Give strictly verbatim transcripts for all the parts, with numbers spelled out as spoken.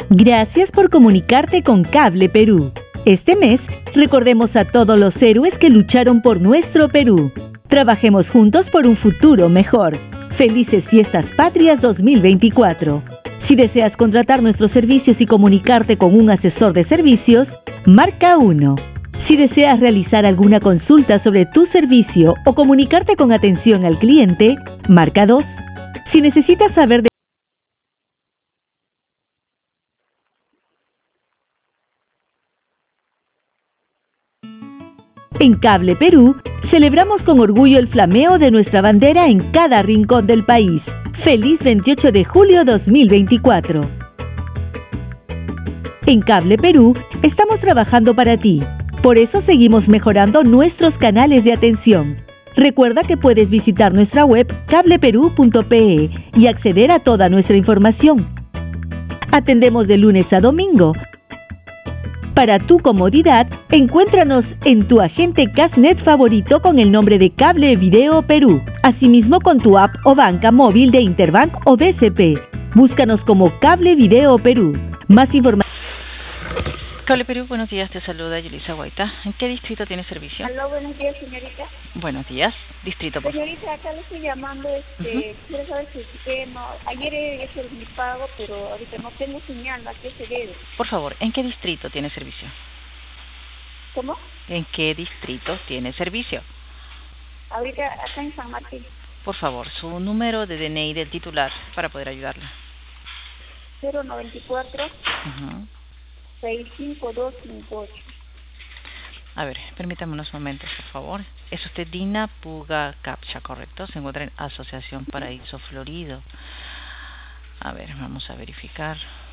Gracias por comunicarte con Cable Perú. Este mes, recordemos a todos los héroes que lucharon por nuestro Perú. Trabajemos juntos por un futuro mejor. Felices Fiestas Patrias dos mil veinticuatro. Si deseas contratar nuestros servicios y comunicarte con un asesor de servicios, marca uno. Si deseas realizar alguna consulta sobre tu servicio o comunicarte con atención al cliente, marca dos. Si necesitas saber de En Cable Perú, celebramos con orgullo el flameo de nuestra bandera en cada rincón del país. ¡Feliz veintiocho de julio dos mil veinticuatro! En Cable Perú, estamos trabajando para ti. Por eso seguimos mejorando nuestros canales de atención. Recuerda que puedes visitar nuestra web cable perú punto pe y acceder a toda nuestra información. Atendemos de lunes a domingo. Para tu comodidad, encuéntranos en tu agente Casnet favorito con el nombre de Cable Video Perú. Asimismo con tu app o banca móvil de Interbank o B C P. Búscanos como Cable Video Perú. Más información. Cable Perú, buenos días, te saluda Yulisa Guaita. ¿En qué distrito tiene servicio? Aló, buenos días, señorita. Buenos días, distrito, por favor. Señorita, acá le estoy llamando, este, uh-huh. quiero saber si que no, ayer he hecho mi pago, pero ahorita no tengo señal, ¿a qué se debe? Por favor, ¿en qué distrito tiene servicio? ¿Cómo? ¿En qué distrito tiene servicio? Ahorita acá en San Martín. Por favor, su número de D N I del titular para poder ayudarla. cero noventa y cuatro Uh-huh. seis cinco dos cinco ocho. A ver, permítame unos momentos, por favor. Es usted Dina Puga Capcha, ¿correcto? Se encuentra en Asociación Paraíso Florido. A ver, vamos a verificar.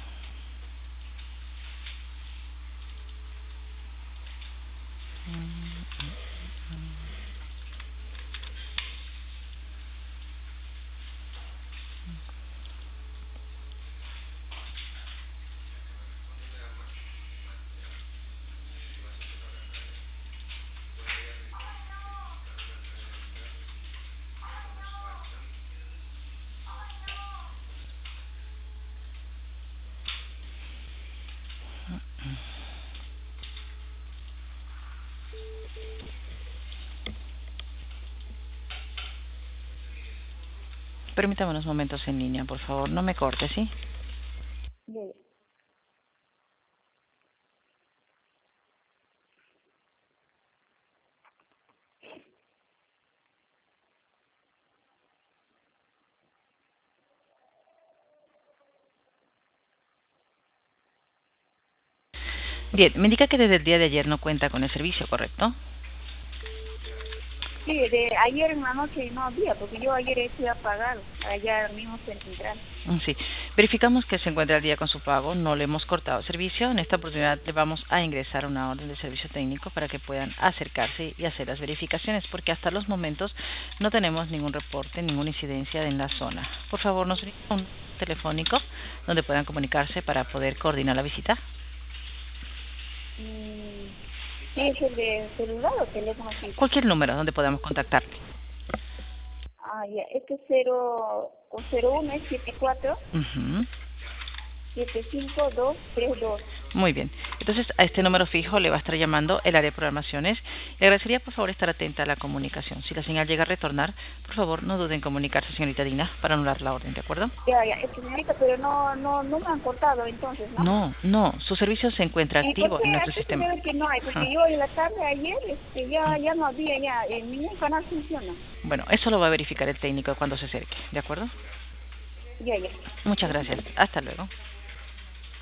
Permítame unos momentos en línea, por favor. No me corte, ¿sí? Bien. Bien, me indica que desde el día de ayer no cuenta con el servicio, ¿correcto? Sí, de ayer en la noche no había, porque yo ayer fui a pagar allá mismo en Central. Sí, verificamos que se encuentra al día con su pago, no le hemos cortado el servicio. En esta oportunidad le vamos a ingresar una orden de servicio técnico para que puedan acercarse y hacer las verificaciones, porque hasta los momentos no tenemos ningún reporte, ninguna incidencia en la zona. Por favor, nos brinda un telefónico donde puedan comunicarse para poder coordinar la visita. Mm. ¿Sí es el de celular o teléfono fijo? Cualquier número donde podamos contactarle. Ah, ya, este es cero uno siete cuatro Uh-huh. siete cinco dos tres dos. Muy bien. Entonces, a este número fijo le va a estar llamando el área de programaciones. Le agradecería, por favor, estar atenta a la comunicación. Si la señal llega a retornar, por favor, no duden en comunicarse, señorita Dina, para anular la orden, ¿de acuerdo? Ya, ya, es que, señorita, pero no, no, no me han cortado, entonces, ¿no? No, no, su servicio se encuentra activo en nuestro sistema. Que no hay, porque Ah. yo en la tarde ayer este, ya, ya no había, ya, en ningún canal funciona. Bueno, eso lo va a verificar el técnico cuando se acerque, ¿de acuerdo? Ya, ya. Muchas gracias. Hasta luego.